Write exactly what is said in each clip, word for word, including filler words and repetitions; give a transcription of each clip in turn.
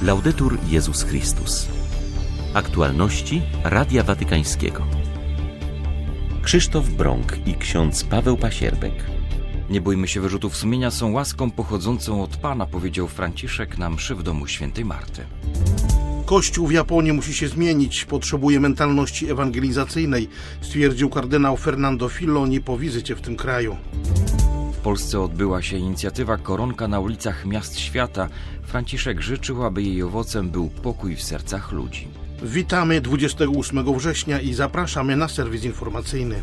Laudetur Jezus Chrystus. Aktualności Radia Watykańskiego. Krzysztof Brąk i ksiądz Paweł Pasierbek. Nie bójmy się wyrzutów sumienia, są łaską pochodzącą od Pana, powiedział Franciszek na mszy w domu świętej Marty. Kościół w Japonii musi się zmienić, potrzebuje mentalności ewangelizacyjnej, stwierdził kardynał Fernando Filoni po wizycie w tym kraju. W Polsce odbyła się inicjatywa Koronka na ulicach miast świata. Franciszek życzył, aby jej owocem był pokój w sercach ludzi. Witamy dwudziestego ósmego września i zapraszamy na serwis informacyjny.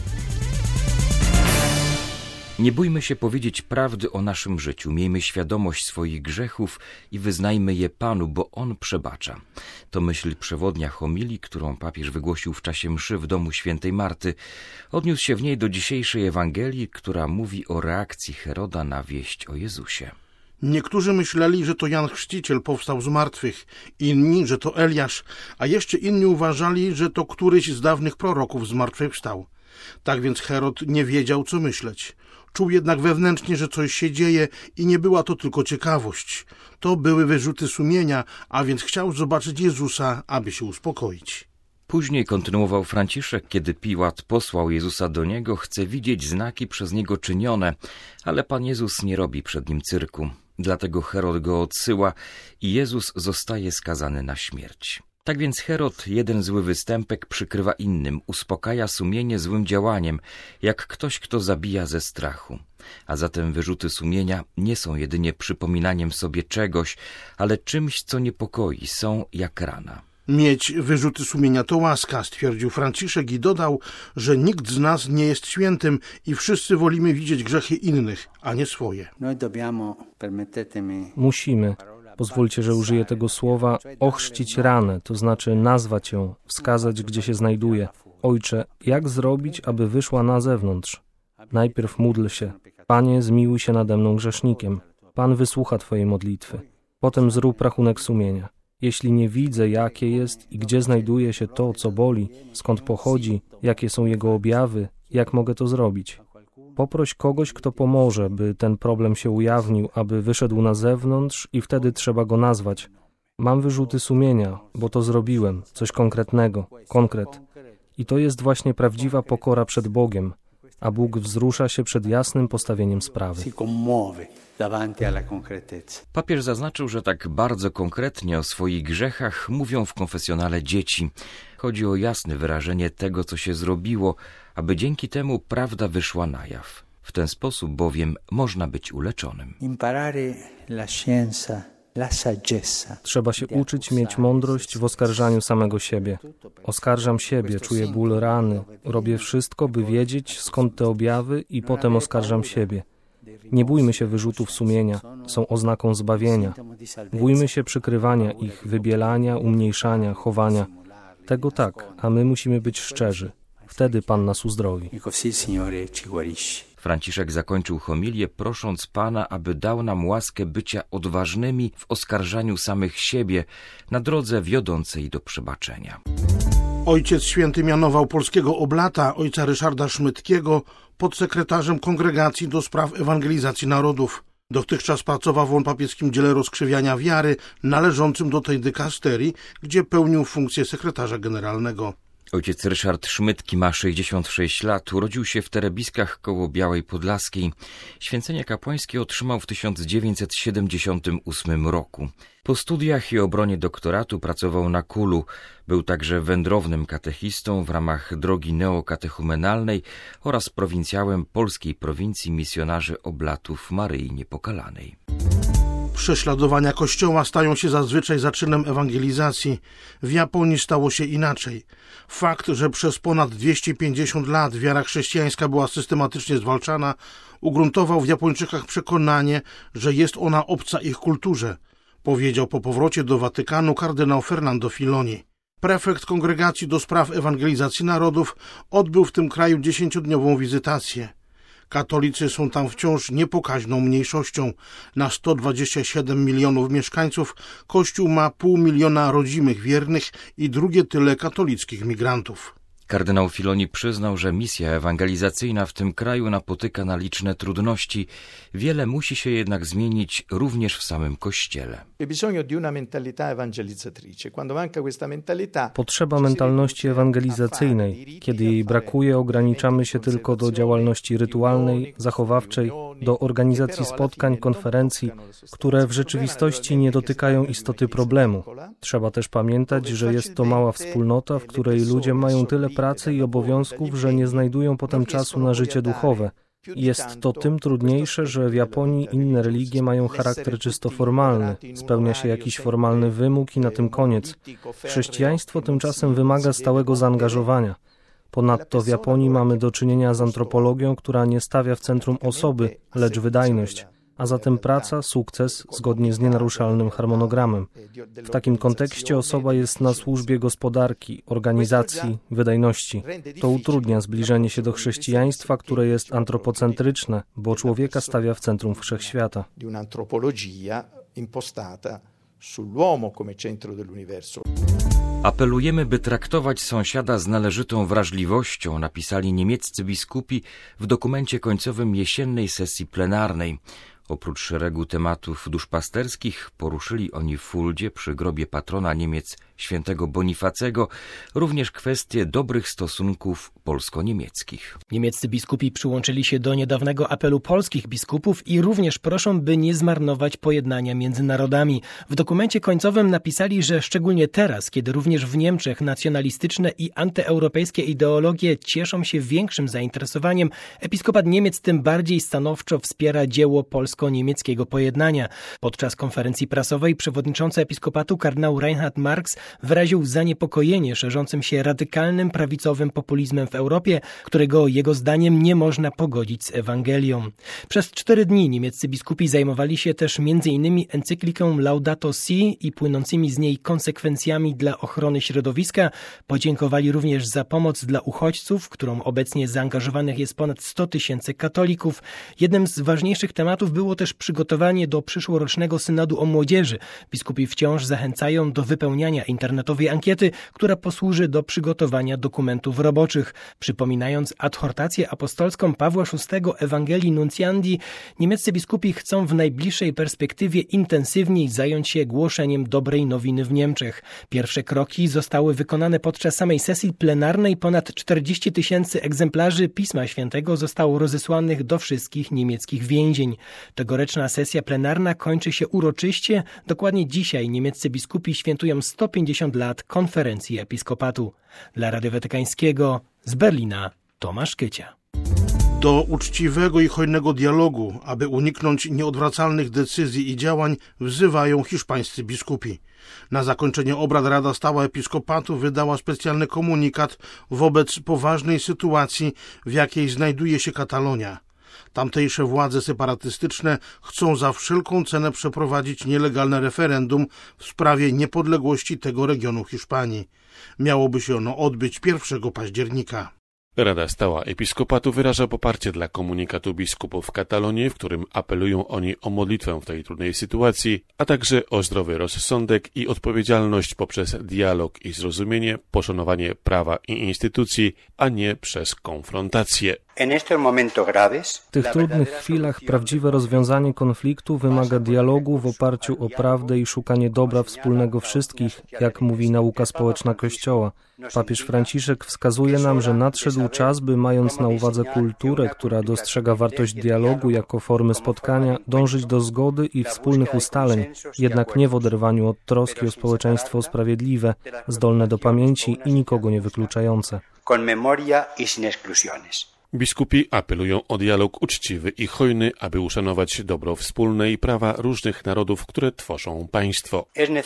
Nie bójmy się powiedzieć prawdy o naszym życiu, miejmy świadomość swoich grzechów i wyznajmy je Panu, bo On przebacza. To myśl przewodnia homilii, którą papież wygłosił w czasie mszy w domu świętej Marty. Odniósł się w niej do dzisiejszej Ewangelii, która mówi o reakcji Heroda na wieść o Jezusie. Niektórzy myśleli, że to Jan Chrzciciel powstał z martwych, inni, że to Eliasz, a jeszcze inni uważali, że to któryś z dawnych proroków zmartwychwstał. Tak więc Herod nie wiedział, co myśleć. Czuł jednak wewnętrznie, że coś się dzieje i nie była to tylko ciekawość. To były wyrzuty sumienia, a więc chciał zobaczyć Jezusa, aby się uspokoić. Później kontynuował Franciszek, kiedy Piłat posłał Jezusa do niego, chce widzieć znaki przez niego czynione, ale Pan Jezus nie robi przed nim cyrku. Dlatego Herod go odsyła i Jezus zostaje skazany na śmierć. Tak więc Herod jeden zły występek przykrywa innym, uspokaja sumienie złym działaniem, jak ktoś, kto zabija ze strachu. A zatem wyrzuty sumienia nie są jedynie przypominaniem sobie czegoś, ale czymś, co niepokoi, są jak rana. Mieć wyrzuty sumienia to łaska, stwierdził Franciszek i dodał, że nikt z nas nie jest świętym i wszyscy wolimy widzieć grzechy innych, a nie swoje. Musimy, pozwólcie, że użyję tego słowa, ochrzcić ranę, to znaczy nazwać ją, wskazać, gdzie się znajduje. Ojcze, jak zrobić, aby wyszła na zewnątrz? Najpierw módl się. Panie, zmiłuj się nade mną grzesznikiem. Pan wysłucha Twojej modlitwy. Potem zrób rachunek sumienia. Jeśli nie widzę, jakie jest i gdzie znajduje się to, co boli, skąd pochodzi, jakie są jego objawy, jak mogę to zrobić? Poproś kogoś, kto pomoże, by ten problem się ujawnił, aby wyszedł na zewnątrz i wtedy trzeba go nazwać. Mam wyrzuty sumienia, bo to zrobiłem, coś konkretnego, konkret. I to jest właśnie prawdziwa pokora przed Bogiem, a Bóg wzrusza się przed jasnym postawieniem sprawy. Papież zaznaczył, że tak bardzo konkretnie o swoich grzechach mówią w konfesjonale dzieci. Chodzi o jasne wyrażenie tego, co się zrobiło, aby dzięki temu prawda wyszła na jaw. W ten sposób bowiem można być uleczonym. Trzeba się uczyć mieć mądrość w oskarżaniu samego siebie. Oskarżam siebie, czuję ból rany. Robię wszystko, by wiedzieć, skąd te objawy i potem oskarżam siebie. Nie bójmy się wyrzutów sumienia, są oznaką zbawienia. Bójmy się przykrywania ich, wybielania, umniejszania, chowania. Tego tak, a my musimy być szczerzy. Wtedy Pan nas uzdrowi. Franciszek zakończył homilię, prosząc Pana, aby dał nam łaskę bycia odważnymi w oskarżaniu samych siebie na drodze wiodącej do przebaczenia. Ojciec Święty mianował polskiego oblata, ojca Ryszarda Szmytkiego, podsekretarzem Kongregacji do Spraw Ewangelizacji Narodów. Dotychczas pracował w papieskim dziele rozkrzewiania wiary, należącym do tej dykasterii, gdzie pełnił funkcję sekretarza generalnego. Ojciec Ryszard Szmytki ma sześćdziesiąt sześć lat, urodził się w Terebiskach koło Białej Podlaskiej. Święcenie kapłańskie otrzymał w tysiąc dziewięćset siedemdziesiątym ósmym roku. Po studiach i obronie doktoratu pracował na Kulu. Był także wędrownym katechistą w ramach drogi neokatechumenalnej oraz prowincjałem polskiej prowincji misjonarzy Oblatów Maryi Niepokalanej. Prześladowania Kościoła stają się zazwyczaj zaczynem ewangelizacji. W Japonii stało się inaczej. Fakt, że przez ponad dwieście pięćdziesiąt lat wiara chrześcijańska była systematycznie zwalczana, ugruntował w Japończykach przekonanie, że jest ona obca ich kulturze, powiedział po powrocie do Watykanu kardynał Fernando Filoni. Prefekt Kongregacji do Spraw Ewangelizacji Narodów odbył w tym kraju dziesięciodniową wizytację. Katolicy są tam wciąż niepokaźną mniejszością. Na sto dwadzieścia siedem milionów mieszkańców Kościół ma pół miliona rodzimych wiernych i drugie tyle katolickich migrantów. Kardynał Filoni przyznał, że misja ewangelizacyjna w tym kraju napotyka na liczne trudności. Wiele musi się jednak zmienić również w samym Kościele. Potrzeba mentalności ewangelizacyjnej. Kiedy jej brakuje, ograniczamy się tylko do działalności rytualnej, zachowawczej, do organizacji spotkań, konferencji, które w rzeczywistości nie dotykają istoty problemu. Trzeba też pamiętać, że jest to mała wspólnota, w której ludzie mają tyle pracy i obowiązków, że nie znajdują potem czasu na życie duchowe. Jest to tym trudniejsze, że w Japonii inne religie mają charakter czysto formalny. Spełnia się jakiś formalny wymóg i na tym koniec. Chrześcijaństwo tymczasem wymaga stałego zaangażowania. Ponadto w Japonii mamy do czynienia z antropologią, która nie stawia w centrum osoby, lecz wydajność, a zatem praca, sukces, zgodnie z nienaruszalnym harmonogramem. W takim kontekście osoba jest na służbie gospodarki, organizacji, wydajności. To utrudnia zbliżenie się do chrześcijaństwa, które jest antropocentryczne, bo człowieka stawia w centrum wszechświata. Apelujemy, by traktować sąsiada z należytą wrażliwością, napisali niemieccy biskupi w dokumencie końcowym jesiennej sesji plenarnej. Oprócz szeregu tematów duszpasterskich poruszyli oni w Fuldzie przy grobie patrona Niemiec świętego Bonifacego również kwestie dobrych stosunków polsko-niemieckich. Niemieccy biskupi przyłączyli się do niedawnego apelu polskich biskupów i również proszą, by nie zmarnować pojednania między narodami. W dokumencie końcowym napisali, że szczególnie teraz, kiedy również w Niemczech nacjonalistyczne i antyeuropejskie ideologie cieszą się większym zainteresowaniem, episkopat Niemiec tym bardziej stanowczo wspiera dzieło polsko-niemieckiego pojednania. Podczas konferencji prasowej przewodniczący episkopatu kardynał Reinhard Marx wyraził zaniepokojenie szerzącym się radykalnym prawicowym populizmem w Europie, którego jego zdaniem nie można pogodzić z Ewangelią. Przez cztery dni niemieccy biskupi zajmowali się też między innymi encykliką Laudato Si i płynącymi z niej konsekwencjami dla ochrony środowiska. Podziękowali również za pomoc dla uchodźców, w którą obecnie zaangażowanych jest ponad sto tysięcy katolików. Jednym z ważniejszych tematów było też przygotowanie do przyszłorocznego synodu o młodzieży. Biskupi wciąż zachęcają do wypełniania internetowej ankiety, która posłuży do przygotowania dokumentów roboczych. Przypominając adhortację apostolską Pawła szóstego Ewangelii Nunciandi, niemieccy biskupi chcą w najbliższej perspektywie intensywniej zająć się głoszeniem dobrej nowiny w Niemczech. Pierwsze kroki zostały wykonane podczas samej sesji plenarnej. Ponad czterdzieści tysięcy egzemplarzy Pisma Świętego zostało rozesłanych do wszystkich niemieckich więzień. Tegoroczna sesja plenarna kończy się uroczyście. Dokładnie dzisiaj niemieccy biskupi świętują sto pięćdziesiąt lat konferencji episkopatu. Dla Radia Watykańskiego z Berlina Tomasz Kycia. Do uczciwego i hojnego dialogu, aby uniknąć nieodwracalnych decyzji i działań, wzywają hiszpańscy biskupi. Na zakończenie obrad Rada Stała Episkopatu wydała specjalny komunikat wobec poważnej sytuacji, w jakiej znajduje się Katalonia. Tamtejsze władze separatystyczne chcą za wszelką cenę przeprowadzić nielegalne referendum w sprawie niepodległości tego regionu Hiszpanii. Miałoby się ono odbyć pierwszego października. Rada Stała Episkopatu wyraża poparcie dla komunikatu biskupów Katalonii, w którym apelują oni o modlitwę w tej trudnej sytuacji, a także o zdrowy rozsądek i odpowiedzialność poprzez dialog i zrozumienie, poszanowanie prawa i instytucji, a nie przez konfrontację. W tych trudnych chwilach prawdziwe rozwiązanie konfliktu wymaga dialogu w oparciu o prawdę i szukanie dobra wspólnego wszystkich, jak mówi nauka społeczna Kościoła. Papież Franciszek wskazuje nam, że nadszedł czas, by mając na uwadze kulturę, która dostrzega wartość dialogu jako formy spotkania, dążyć do zgody i wspólnych ustaleń, jednak nie w oderwaniu od troski o społeczeństwo sprawiedliwe, zdolne do pamięci i nikogo nie wykluczające. Biskupi apelują o dialog uczciwy i hojny, aby uszanować dobro wspólne i prawa różnych narodów, które tworzą państwo.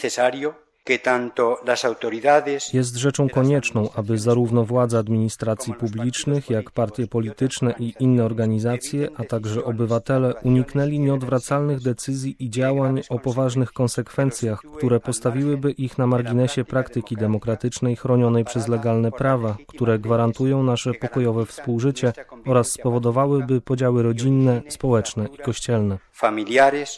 Jest rzeczą konieczną, aby zarówno władze administracji publicznych, jak partie polityczne i inne organizacje, a także obywatele uniknęli nieodwracalnych decyzji i działań o poważnych konsekwencjach, które postawiłyby ich na marginesie praktyki demokratycznej chronionej przez legalne prawa, które gwarantują nasze pokojowe współżycie oraz spowodowałyby podziały rodzinne, społeczne i kościelne.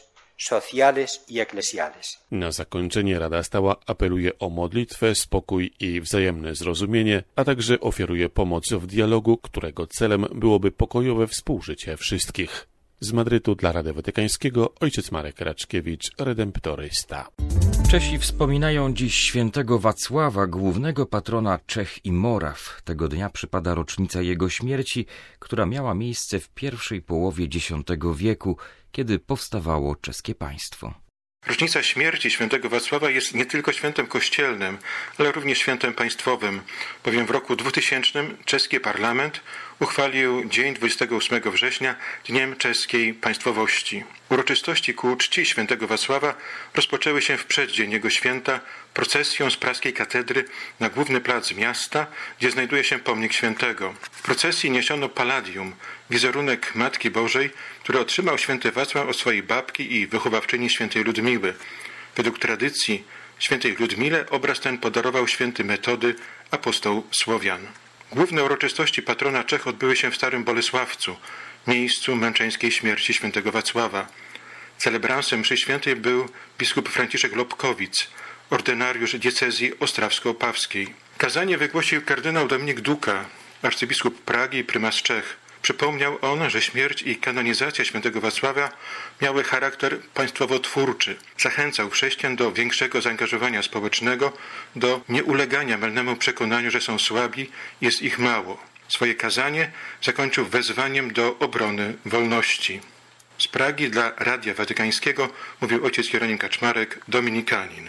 sociales y eclesiales. Na zakończenie Rada Stała apeluje o modlitwę, spokój i wzajemne zrozumienie, a także oferuje pomoc w dialogu, którego celem byłoby pokojowe współżycie wszystkich. Z Madrytu dla Radia Watykańskiego ojciec Marek Raczkiewicz, redemptorysta. Czesi wspominają dziś świętego Wacława, głównego patrona Czech i Moraw. Tego dnia przypada rocznica jego śmierci, która miała miejsce w pierwszej połowie dziesiątego wieku, kiedy powstawało czeskie państwo. Rocznica śmierci świętego Wacława jest nie tylko świętem kościelnym, ale również świętem państwowym, bowiem w roku dwutysięcznym czeski parlament uchwalił dzień dwudziestego ósmego września Dniem Czeskiej Państwowości. Uroczystości ku czci świętego Wacława rozpoczęły się w przeddzień jego święta procesją z praskiej katedry na główny plac miasta, gdzie znajduje się pomnik świętego. W procesji niesiono palladium, wizerunek Matki Bożej, który otrzymał święty Wacław od swojej babki i wychowawczyni świętej Ludmiły. Według tradycji świętej Ludmile obraz ten podarował święty Metody, apostoł Słowian. Główne uroczystości patrona Czech odbyły się w Starym Bolesławcu, miejscu męczeńskiej śmierci świętego Wacława. Celebransem mszy świętej był biskup Franciszek Lobkowic, ordynariusz diecezji ostrawsko-opawskiej. Kazanie wygłosił kardynał Dominik Duka, arcybiskup Pragi i prymas Czech. Przypomniał on, że śmierć i kanonizacja świętego Wacława miały charakter państwowotwórczy. Zachęcał chrześcijan do większego zaangażowania społecznego, do nieulegania mylnemu przekonaniu, że są słabi, jest ich mało. Swoje kazanie zakończył wezwaniem do obrony wolności. Z Pragi dla Radia Watykańskiego mówił ojciec Jeronim Kaczmarek, dominikanin.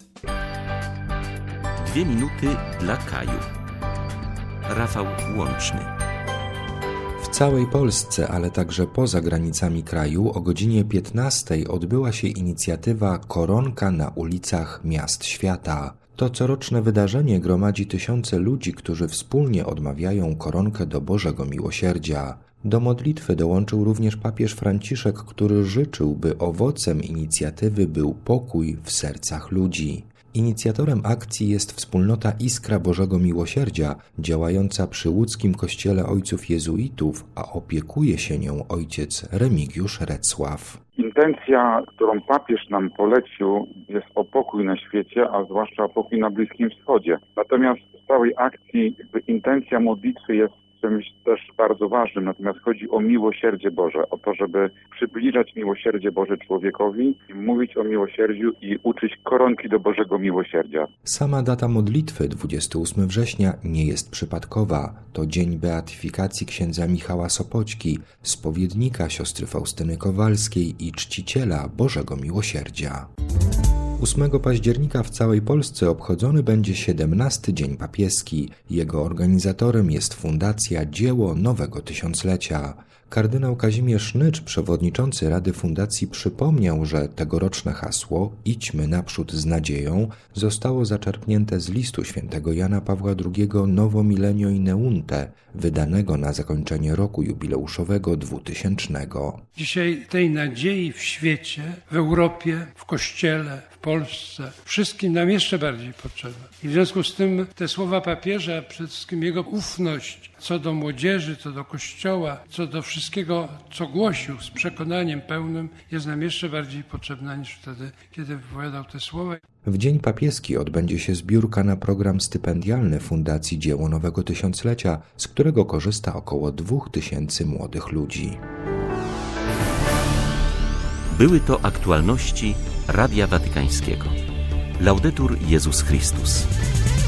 Dwie minuty dla Kaju. Rafał Łączny. W całej Polsce, ale także poza granicami kraju o godzinie piętnastej odbyła się inicjatywa Koronka na ulicach miast świata. To coroczne wydarzenie gromadzi tysiące ludzi, którzy wspólnie odmawiają koronkę do Bożego Miłosierdzia. Do modlitwy dołączył również papież Franciszek, który życzył, by owocem inicjatywy był pokój w sercach ludzi. Inicjatorem akcji jest wspólnota Iskra Bożego Miłosierdzia, działająca przy łódzkim kościele ojców jezuitów, a opiekuje się nią ojciec Remigiusz Recław. Intencja, którą papież nam polecił, jest o pokój na świecie, a zwłaszcza o pokój na Bliskim Wschodzie. Natomiast w całej akcji jakby intencja modlitwy jest czymś też bardzo ważnym, natomiast chodzi o miłosierdzie Boże, o to, żeby przybliżać miłosierdzie Boże człowiekowi, mówić o miłosierdziu i uczyć koronki do Bożego Miłosierdzia. Sama data modlitwy, dwudziestego ósmego września, nie jest przypadkowa. To dzień beatyfikacji księdza Michała Sopoćki, spowiednika siostry Faustyny Kowalskiej i czciciela Bożego Miłosierdzia. ósmego października w całej Polsce obchodzony będzie siedemnasty Dzień Papieski. Jego organizatorem jest Fundacja Dzieło Nowego Tysiąclecia. Kardynał Kazimierz Nycz, przewodniczący Rady Fundacji, przypomniał, że tegoroczne hasło „Idźmy naprzód z nadzieją” zostało zaczerpnięte z listu świętego Jana Pawła drugiego Novo Millennio in Eunte, wydanego na zakończenie roku jubileuszowego dwutysięcznego. Dzisiaj tej nadziei w świecie, w Europie, w Kościele, w Polsce, wszystkim nam jeszcze bardziej potrzeba. I w związku z tym te słowa papieża, a przede wszystkim jego ufność co do młodzieży, co do Kościoła, co do wszystkiego, co głosił z przekonaniem pełnym, jest nam jeszcze bardziej potrzebna niż wtedy, kiedy wypowiadał te słowa. W Dzień Papieski odbędzie się zbiórka na program stypendialny Fundacji Dzieło Nowego Tysiąclecia, z którego korzysta około dwóch tysięcy młodych ludzi. Były to aktualności Radia Watykańskiego. Laudetur Jezus Chrystus.